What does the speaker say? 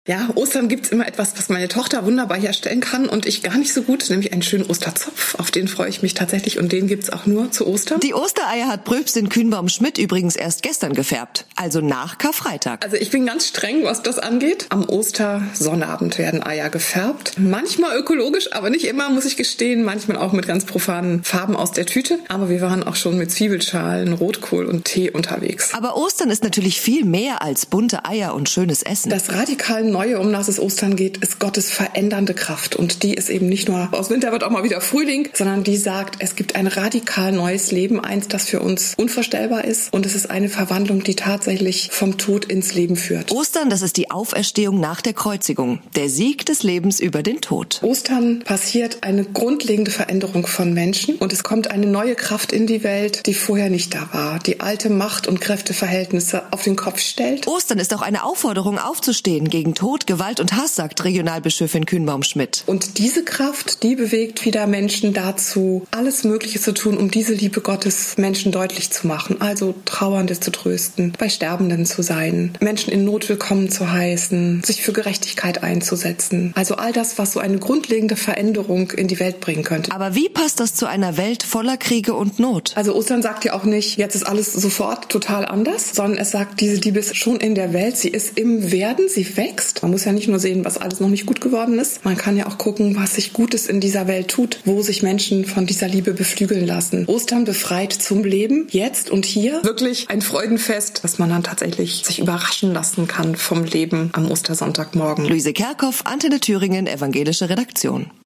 Ja, Ostern gibt's immer etwas, was meine Tochter wunderbar herstellen kann und ich gar nicht so gut, nämlich einen schönen Osterzopf. Auf den freue ich mich tatsächlich und den gibt's auch nur zu Ostern. Die Ostereier hat Pröbstin Kühnbaum-Schmidt übrigens erst gestern gefärbt, also nach Karfreitag. Also ich bin ganz streng, was das angeht. Am Ostersonnabend werden Eier gefärbt. Manchmal ökologisch, aber nicht immer, muss ich gestehen. Manchmal auch mit ganz profanen Farben aus der Tüte. Aber wir waren auch schon mit Zwiebelschalen, Rotkohl und Tee unterwegs. Aber Ostern ist natürlich viel mehr als bunte Eier und schönes Essen. Das radikal Neue, um das es Ostern geht, ist Gottes verändernde Kraft. Und die ist eben nicht nur, aus Winter wird auch mal wieder Frühling, sondern die sagt, es gibt ein radikal neues Leben, eins, das für uns unvorstellbar ist. Und es ist eine Verwandlung, die tatsächlich vom Tod ins Leben führt. Ostern, das ist die Auferstehung nach der Kreuzigung, der Sieg des Lebens über den Tod. Ostern passiert eine grundlegende Veränderung von Menschen und es kommt eine neue Kraft in die Welt, die vorher nicht da war, die alte Macht- und Kräfteverhältnisse auf den Kopf stellt. Ostern ist auch eine Aufforderung aufzustehen gegen Tod, Gewalt und Hass, sagt Regionalbischöfin Kühnbaum-Schmidt. Und diese Kraft, die bewegt wieder Menschen dazu, alles Mögliche zu tun, um diese Liebe Gottes Menschen deutlich zu machen. Also Trauernde zu trösten, bei Sterbenden zu sein, Menschen in Not willkommen zu heißen, sich für Gerechtigkeit einzusetzen. Also all das, was so eine grundlegende Veränderung in die Welt bringen könnte. Aber wie passt das zu einer Welt voller Kriege und Not? Also Ostern sagt ja auch nicht, jetzt ist alles sofort total anders, sondern es sagt, diese Liebe ist schon in der Welt, sie ist im Werden, sie wächst. Man muss ja nicht nur sehen, was alles noch nicht gut geworden ist. Man kann ja auch gucken, was sich Gutes in dieser Welt tut, wo sich Menschen von dieser Liebe beflügeln lassen. Ostern befreit zum Leben, jetzt und hier. Wirklich ein Freudenfest, dass man dann tatsächlich sich überraschen lassen kann vom Leben am Ostersonntagmorgen. Luise Kerkhoff, Antenne Thüringen, evangelische Redaktion.